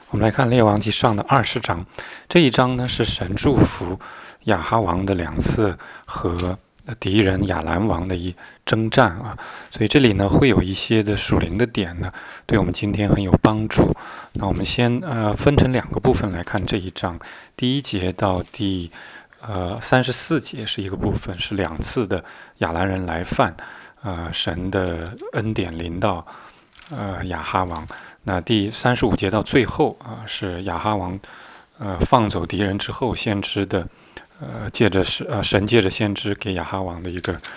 我们来看《列王记上》的20章，这一章呢是神祝福亚哈王的2次和敌人亚兰王的一征战啊，所以这里呢会有一些的属灵的点呢，对我们今天很有帮助。那我们先分成2个部分来看这一章，第1节到第34节是一个部分，是2次的亚兰人来犯，神的恩典临到亚哈王。那第35节到最后是亚哈王放走敌人之后，先知的神借着先知给亚哈王的一个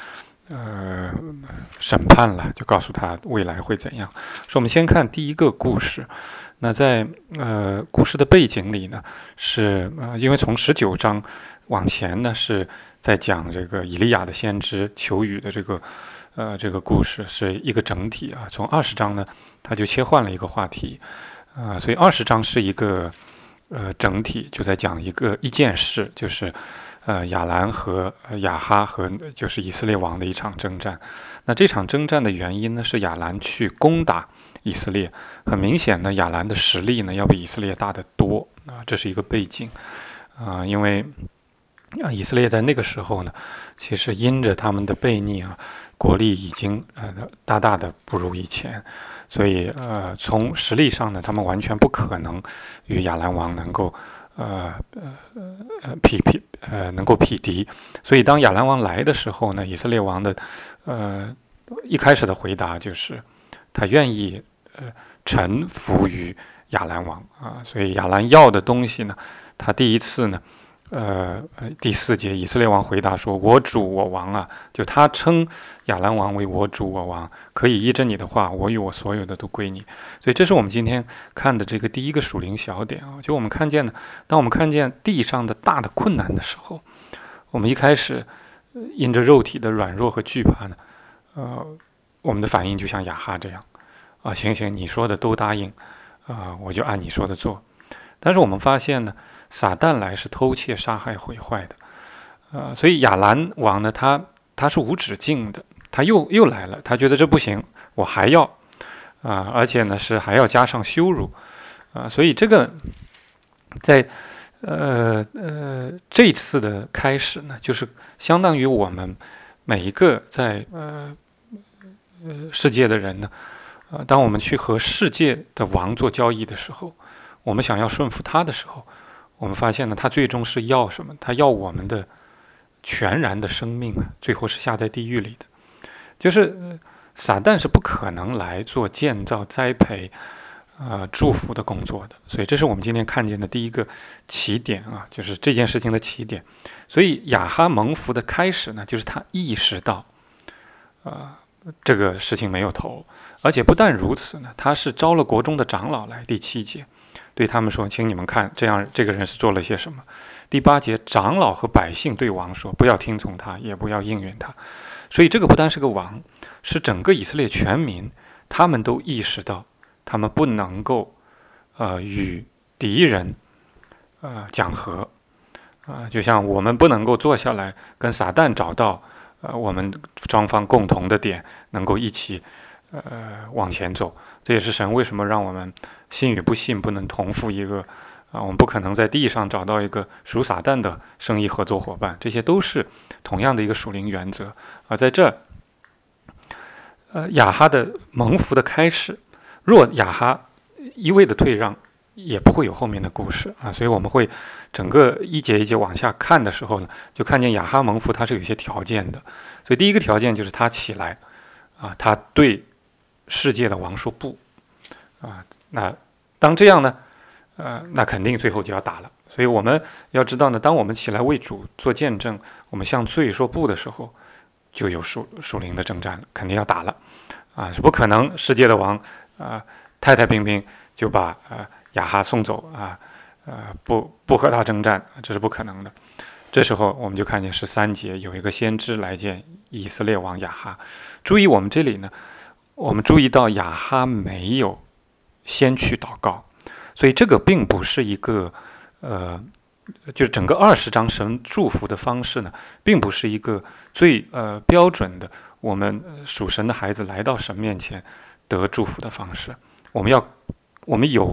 审判了，就告诉他未来会怎样。所以我们先看第1个故事。那在故事的背景里呢，是因为从19章往前呢是在讲这个以利亚的先知求雨的这个故事是一个整体啊。从20章呢，他就切换了一个话题所以20章是一个整体，就在讲一件事，就是亚兰和亚哈和就是以色列王的一场征战。那这场征战的原因呢，是亚兰去攻打以色列，很明显呢，亚兰的实力呢要比以色列大得多这是一个背景因为以色列在那个时候呢，其实因着他们的悖逆国力已经大大的不如以前，所以从实力上呢，他们完全不可能与亚兰王能够能够匹敌。所以当亚兰王来的时候呢，以色列王的一开始的回答就是他愿意臣服于亚兰王所以亚兰要的东西呢，他第一次呢第4节以色列王回答说，我主我王就他称亚兰王为我主我王，可以依着你的话，我与我所有的都归你。所以这是我们今天看的这个第1个属灵小点就我们看见呢，当我们看见地上的大的困难的时候，我们一开始因着肉体的软弱和惧怕呢我们的反应就像亚哈这样行，你说的都答应我就按你说的做。但是我们发现呢，撒旦来是偷窃杀害毁坏的所以亚兰王呢他是无止境的，他又来了，他觉得这不行，我还要而且呢是还要加上羞辱所以这个在这次的开始呢，就是相当于我们每一个在世界的人呢当我们去和世界的王做交易的时候，我们想要顺服他的时候，我们发现呢，他最终是要什么？他要我们的全然的生命最后是下在地狱里的。就是撒旦是不可能来做建造、栽培、祝福的工作的。所以这是我们今天看见的第1个起点就是这件事情的起点。所以亚哈蒙福的开始呢，就是他意识到这个事情没有头，而且不但如此呢，他是招了国中的长老来，第7节对他们说，请你们看这样这个人是做了些什么。第8节长老和百姓对王说，不要听从他，也不要应允他。所以这个不单是个王，是整个以色列全民，他们都意识到他们不能够与敌人讲和就像我们不能够坐下来跟撒旦找到我们双方共同的点，能够一起往前走。这也是神为什么让我们信与不信不能同负一个我们不可能在地上找到一个属撒旦的生意合作伙伴，这些都是同样的一个属灵原则在这亚哈的蒙福的开始，若亚哈一味的退让，也不会有后面的故事所以我们会整个一节一节往下看的时候呢，就看见亚哈蒙福他是有一些条件的。所以第1个条件就是他起来他对世界的王说不那当这样呢那肯定最后就要打了。所以我们要知道呢，当我们起来为主做见证，我们向罪说不的时候，就有属灵的征战了，肯定要打了是不可能世界的王太太平平就把亚哈送走不和他征战，这是不可能的。这时候我们就看见13节有一个先知来见以色列王亚哈。注意我们这里呢，我们注意到亚哈没有先去祷告，所以这个并不是一个就是整个20章神祝福的方式呢，并不是一个最标准的我们属神的孩子来到神面前得祝福的方式。我们有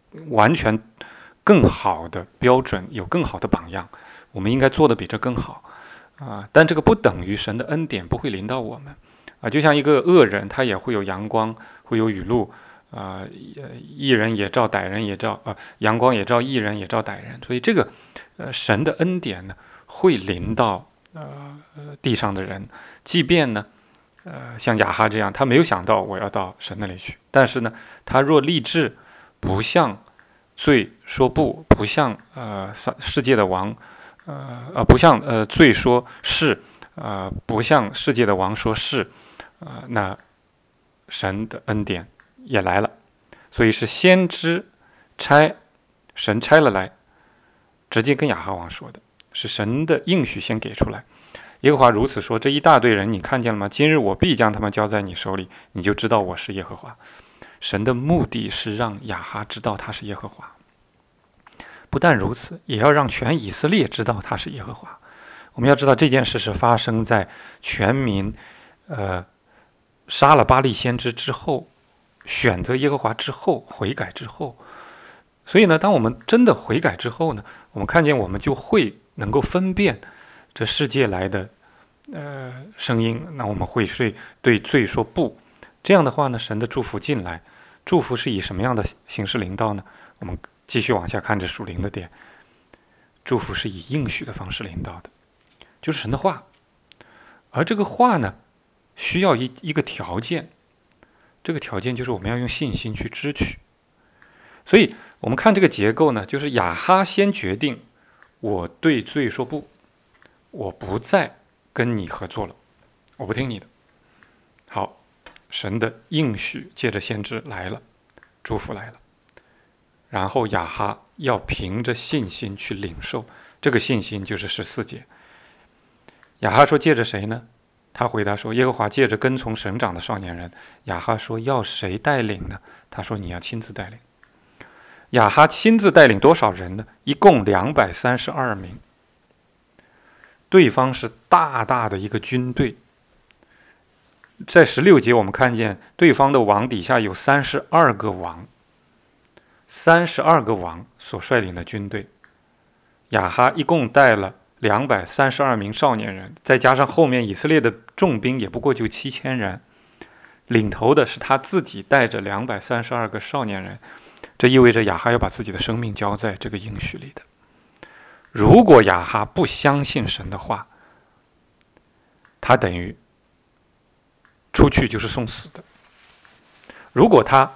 完全更好的标准，有更好的榜样，我们应该做的比这更好但这个不等于神的恩典不会临到我们就像一个恶人，他也会有阳光，会有雨露义人也照，歹人也照阳光也照义人也照歹人，所以这个神的恩典呢会临到地上的人，即便呢像亚哈这样，他没有想到我要到神那里去，但是呢他若立志不向罪说不，不向世界的王不向罪说是不向世界的王说是那神的恩典也来了，所以是先知神差了来，直接跟亚哈王说的，是神的应许先给出来。耶和华如此说，这一大堆人你看见了吗？今日我必将他们交在你手里，你就知道我是耶和华。神的目的是让亚哈知道他是耶和华，不但如此，也要让全以色列知道他是耶和华。我们要知道这件事是发生在全民杀了巴力先知之后，选择耶和华之后，悔改之后。所以呢，当我们真的悔改之后呢，我们看见我们就会能够分辨这世界来的声音，那我们会对罪说不。这样的话呢，神的祝福进来，祝福是以什么样的形式临到呢？我们继续往下看这属灵的点，祝福是以应许的方式临到的，就是神的话。而这个话呢，需要一个条件，这个条件就是我们要用信心去支取。所以我们看这个结构呢，就是亚哈先决定我对罪说不，我不再跟你合作了，我不听你的。好，神的应许借着先知来了，祝福来了，然后亚哈要凭着信心去领受，这个信心就是14节。亚哈说借着谁呢？他回答说耶和华借着跟从省长的少年人。亚哈说要谁带领呢？他说你要亲自带领。亚哈亲自带领多少人呢？一共232名，对方是大大的一个军队。在16节我们看见对方的王底下有32个王，32个王所率领的军队。亚哈一共带了232名少年人，再加上后面以色列的重兵也不过就7000人，领头的是他自己带着232个少年人，这意味着亚哈要把自己的生命交在这个应许里的。如果亚哈不相信神的话，他等于出去就是送死的。如果他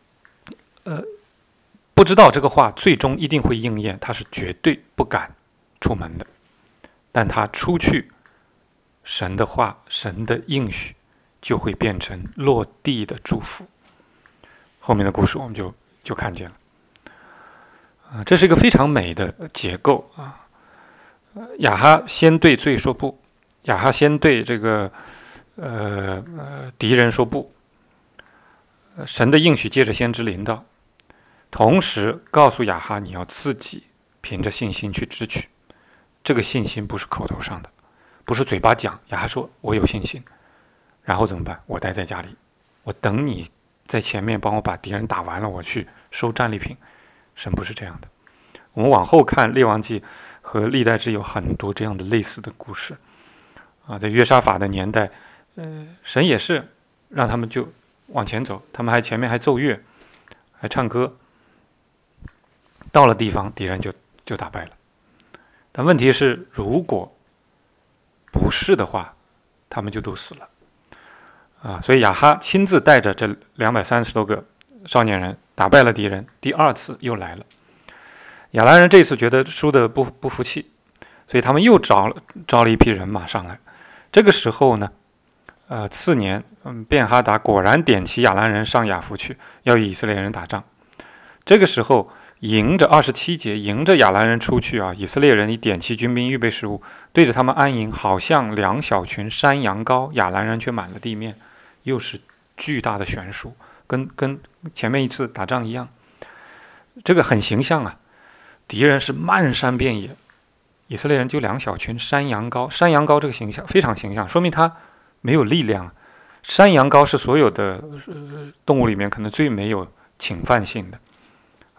不知道这个话最终一定会应验，他是绝对不敢出门的。但他出去，神的话，神的应许就会变成落地的祝福。后面的故事我们就看见了这是一个非常美的结构亚哈先对罪说不，亚哈先对这个敌人说不，神的应许借着先知临到，同时告诉亚哈你要自己凭着信心去支取。这个信心不是口头上的，不是嘴巴讲。亚哈说我有信心，然后怎么办？我待在家里，我等你在前面帮我把敌人打完了，我去收战利品。神不是这样的。我们往后看列王记和历代志有很多这样的类似的故事在约沙法的年代神也是让他们就往前走，他们前面还奏乐还唱歌，到了地方敌人就打败了。但问题是如果不是的话，他们就都死了所以亚哈亲自带着这230多个少年人打败了敌人，第二次又来了。亚兰人这次觉得输的不服气，所以他们又招了一批人马上来。这个时候呢次年便哈达果然点齐亚兰人上亚弗去，要与以色列人打仗。这个时候迎着27节，迎着亚兰人出去以色列人以点齐军兵，预备食物，对着他们安营，好像2小群山羊羔，亚兰人却满了地面，又是巨大的悬殊，跟前面一次打仗一样。这个很形象敌人是漫山遍野，以色列人就2小群山羊羔。山羊羔这个形象非常形象，说明他没有力量。山羊羔是所有的动物里面可能最没有侵犯性的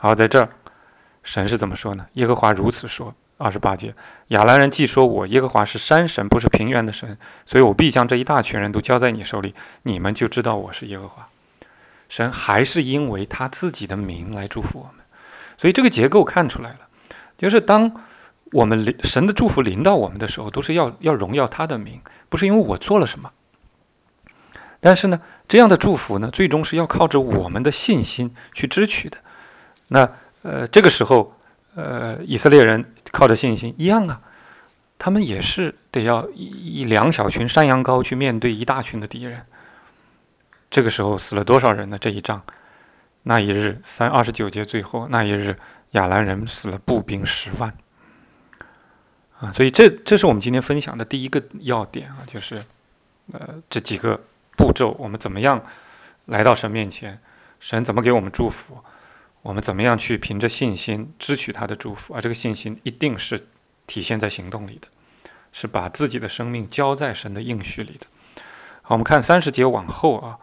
好，在这儿神是怎么说呢？耶和华如此说，28节，亚兰人既说我耶和华是山神，不是平原的神，所以我必将这一大群人都交在你手里，你们就知道我是耶和华。神还是因为他自己的名来祝福我们，所以这个结构看出来了，就是当我们神的祝福临到我们的时候，都是要荣耀他的名，不是因为我做了什么。但是呢，这样的祝福呢，最终是要靠着我们的信心去支取的。那这个时候，以色列人靠着信心一样啊，他们也是得要以2小群山羊羔去面对一大群的敌人。这个时候死了多少人呢？这一仗，那一日29节最后那一日，亚兰人死了步兵10万啊！所以这是我们今天分享的第一个要点啊，就是这几个步骤，我们怎么样来到神面前，神怎么给我们祝福，我们怎么样去凭着信心支取他的祝福，而这个信心一定是体现在行动里的，是把自己的生命交在神的应许里的。好，我们看30节往后啊，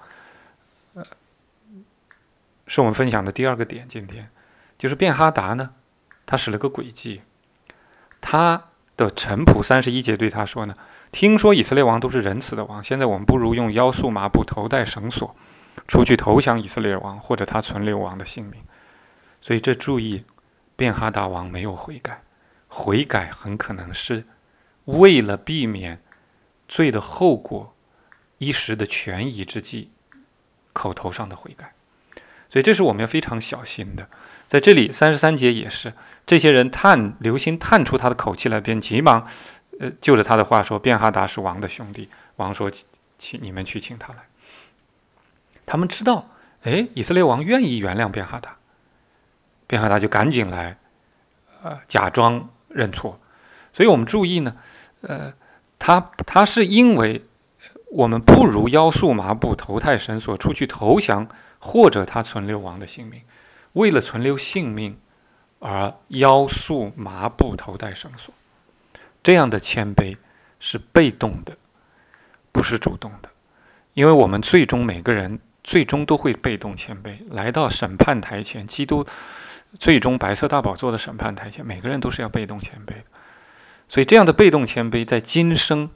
是我们分享的第2个点。今天就是便哈达呢，他使了个诡计，他的臣仆31节对他说呢，听说以色列王都是仁慈的王，现在我们不如用腰束麻布，头戴绳索，出去投降以色列王或者他存留王的性命。所以这注意，便哈达王没有悔改，悔改很可能是为了避免罪的后果，一时的权宜之计，口头上的悔改。所以这是我们要非常小心的。在这里33节也是，这些人留心探出他的口气来，便急忙就着他的话说，便哈达是王的兄弟。王说，你们去请他来。他们知道，以色列王愿意原谅便哈达，便哈达就赶紧来假装认错。所以我们注意呢，他是因为我们不如腰束麻布，头戴绳索，出去投降或者他存留王的性命，为了存留性命而腰束麻布，头戴绳索，这样的谦卑是被动的，不是主动的。因为我们每个人最终都会被动谦卑，来到审判台前，基督最终白色大宝座的审判台前，每个人都是要被动谦卑的。所以这样的被动谦卑在今生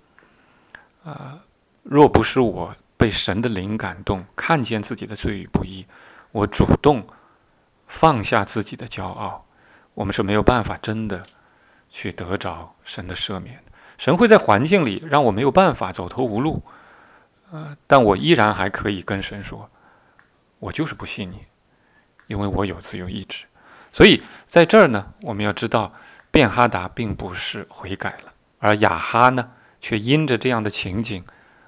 若不是我被神的灵感动，看见自己的罪与不义，我主动放下自己的骄傲，我们是没有办法真的去得着神的赦免。神会在环境里让我没有办法走投无路，但我依然还可以跟神说，我就是不信你，因为我有自由意志。所以在这儿呢，我们要知道便哈达并不是悔改了，而亚哈呢，却因着这样的情景，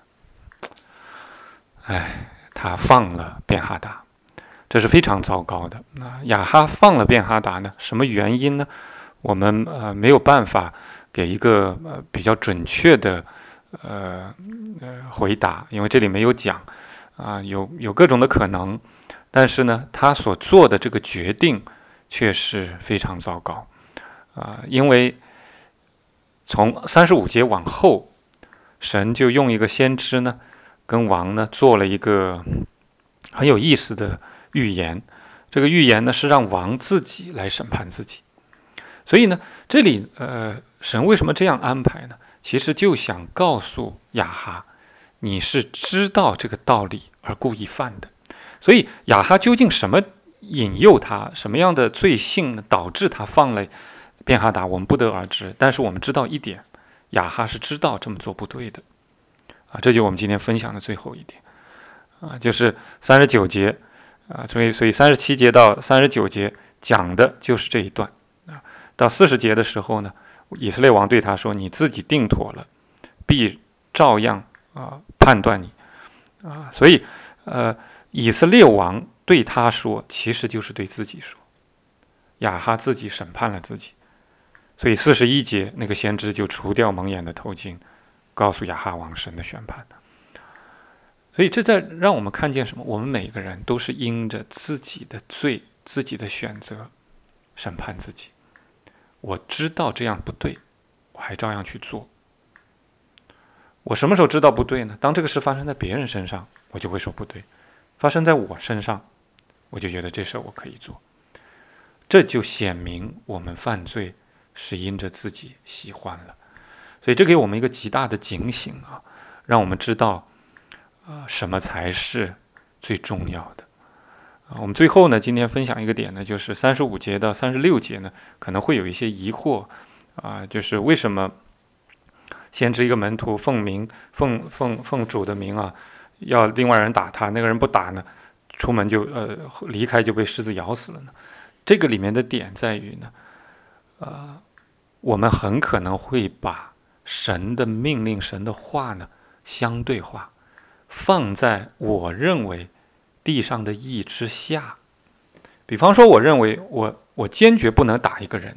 他放了便哈达，这是非常糟糕的。亚哈放了便哈达呢，什么原因呢？我们没有办法给一个比较准确的回答，因为这里没有讲有各种的可能，但是呢，他所做的这个决定却是非常糟糕因为从35节往后，神就用一个先知呢，跟王呢做了一个很有意思的预言。这个预言呢是让王自己来审判自己。所以呢，这里神为什么这样安排呢？其实就想告诉亚哈，你是知道这个道理而故意犯的。所以亚哈究竟什么引诱他，什么样的罪性导致他放了便哈达，我们不得而知。但是我们知道一点，亚哈是知道这么做不对的这就是我们今天分享的最后一点就是39节所以37节到39节讲的就是这一段到40节的时候呢，以色列王对他说，你自己定妥了，必照样判断你所以以色列王对他说，其实就是对自己说，亚哈自己审判了自己。所以41节那个先知就除掉蒙眼的头巾，告诉亚哈王神的宣判。所以这在让我们看见什么？我们每个人都是因着自己的罪，自己的选择审判自己。我知道这样不对，我还照样去做。我什么时候知道不对呢？当这个事发生在别人身上，我就会说不对；发生在我身上，我就觉得这事我可以做。 这就显明我们犯罪是因着自己喜欢了。所以这给我们一个极大的警醒啊，让我们知道什么才是最重要的。我们最后呢，今天分享一个点呢，就是35节到36节呢，可能会有一些疑惑就是为什么先知一个门徒奉主的名要另外人打他，那个人不打呢，出门就离开就被狮子咬死了呢？这个里面的点在于呢，我们很可能会把神的命令、神的话呢相对化，放在我认为地上的义之下。比方说，我认为我坚决不能打一个人，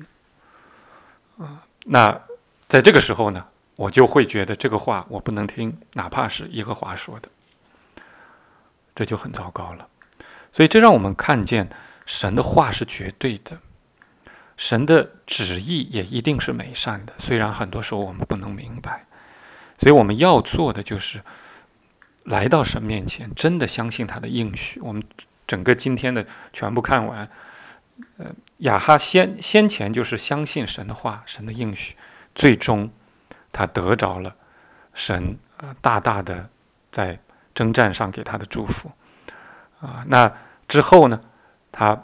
那在这个时候呢，我就会觉得这个话我不能听，哪怕是耶和华说的，这就很糟糕了。所以这让我们看见神的话是绝对的，神的旨意也一定是美善的，虽然很多时候我们不能明白。所以我们要做的就是来到神面前，真的相信他的应许。我们整个今天的全部看完，亚哈先前就是相信神的话，神的应许，最终他得着了神大大的在征战上给他的祝福那之后呢，他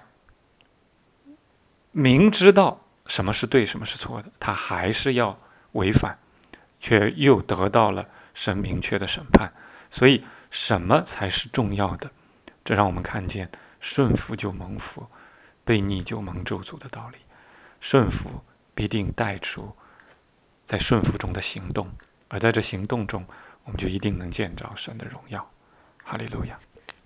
明知道什么是对，什么是错的，他还是要违反，却又得到了神明确的审判。所以什么才是重要的？这让我们看见顺服就蒙福，悖逆就蒙咒诅的道理。顺服必定带出在顺服中的行动，而在这行动中，我们就一定能见着神的荣耀。哈利路亚。